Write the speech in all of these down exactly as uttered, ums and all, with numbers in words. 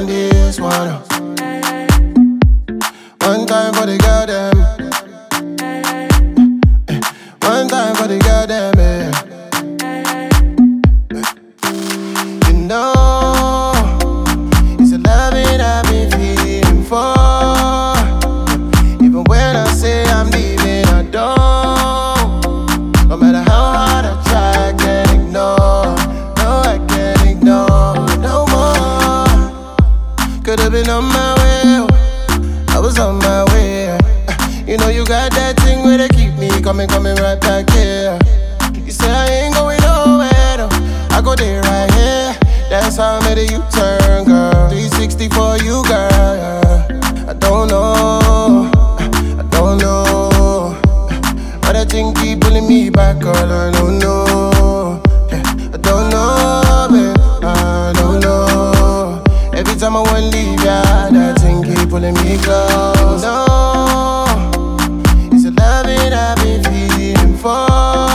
on this one. uh. One time for the girl them. One time for the girl them, yeah. You know, it's a loving I've been feeling for. Even when I say I'm leaving, I don't. No matter how hard I try, I can't ignore. No, I can't ignore no more. Could've been on my way, I was on my way. You know you got that thing where they keep me coming, coming right back here. You say I ain't going nowhere, no. I go there right here. That's how I made a U-turn, girl. three sixty for you, girl, yeah. I don't know, I don't know, but that thing keep pulling me back, girl. I don't know, yeah. I don't know, babe, I don't know. Every time I wanna leave, yeah, that thing keep pulling me close. No, I've been feeling for.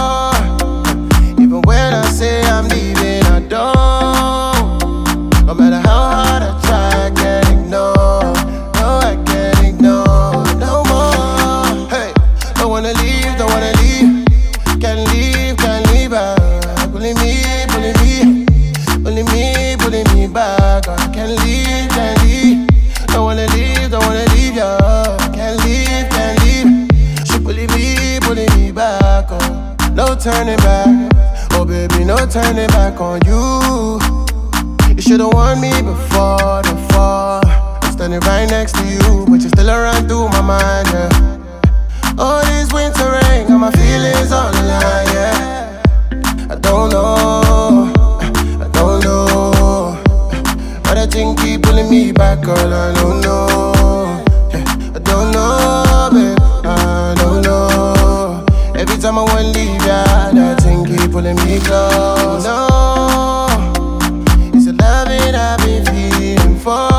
Even when I say I'm leaving, I don't. No matter how hard I try, I can't ignore. No, I can't ignore no more. Hey, don't wanna leave, don't wanna leave. Can't leave, can't leave back. Pulling me, pulling me, pulling me, pulling me back. I can't leave, can't leave. Don't wanna leave, don't wanna leave, yeah. Can't leave, can't leave. She pulling me, pulling me back, oh. No turning back, oh baby, no turning back on you. You should've warned me before the fall. I'm standing right next to you, but you still around through my mind, yeah. All this winter rain, got my feelings on the line, yeah. I don't know, I don't know, but that thing keep pulling me back, girl, I don't know, yeah. I don't know, babe, I don't know. Every time I wanna leave, yeah, that thing keep pulling me close. No, it's a loving I've been feeling for.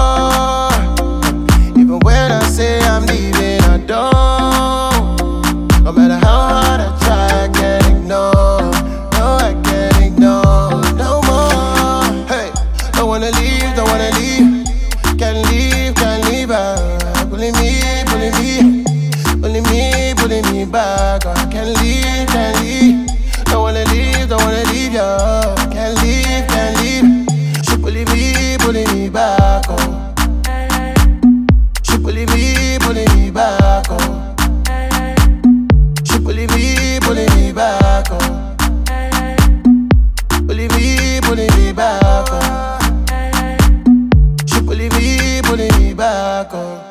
Even when I say I'm leaving, I don't. No matter how hard I try, I can't ignore. No, I can't ignore no more. Hey, don't wanna leave, don't wanna leave. Can't leave, can't leave, ah. Pulling me, pulling me, pulling me, pulling me back. I can't leave, can't leave. Don't wanna leave, don't wanna leave, yeah. Can't leave, can't leave. She pulling me, pulling me back, oh. She pulling me, pulling me back, oh. She pulling me, pulling me back, oh. Pulling me, pulling me back, oh. She pulling me, pulling me back, oh.